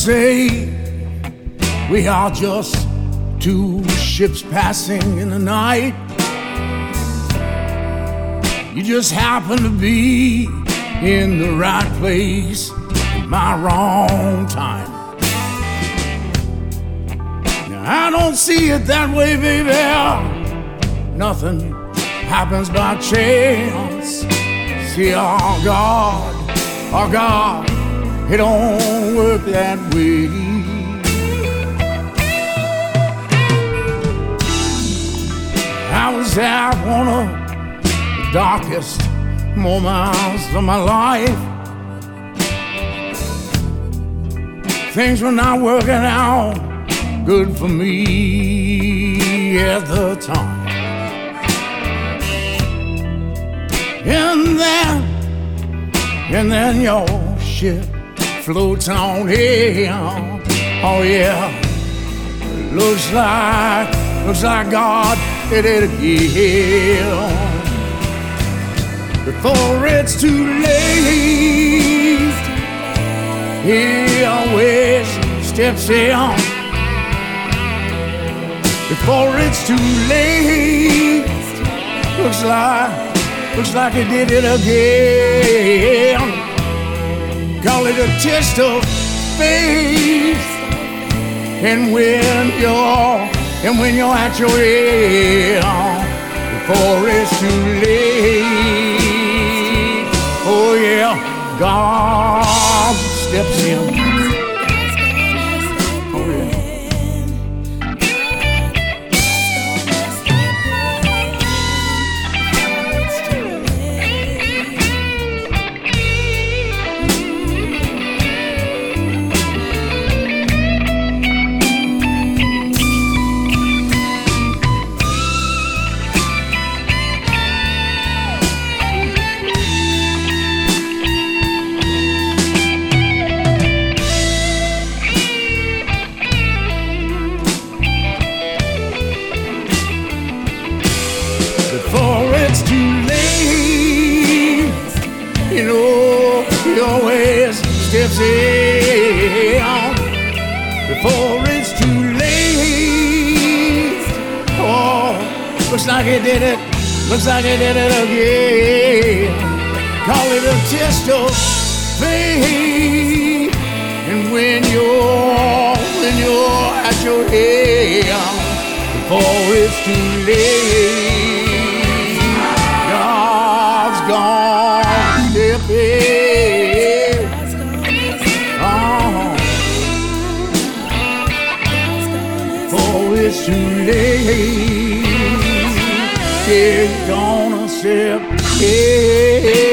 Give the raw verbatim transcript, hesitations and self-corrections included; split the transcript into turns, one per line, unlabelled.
say we are just two ships passing in the night. You just happen to be in the right place at my wrong time. Now I don't see it that way, baby. Nothing happens by chance. See, our God, our God, it don't work that way. I was out one of the darkest moments of my life. Things were not working out good for me at the time. And then, and then your ship floats on here. Oh yeah, looks like, looks like God did it again. Before it's too late, He always steps in. Before it's too late, looks like, looks like He did it again. Call it a test of faith. And when you're, and when you're at your end, before it's too late, oh yeah, God steps in. Oh yeah. Before it's too late, you know He always steps in. Before it's too late, oh, looks like He did it, looks like He did it again. Call it a test of faith. And when you're, when you're at your end, before it's too late, gonna step in. Oh, before it's too late, He's gonna step in.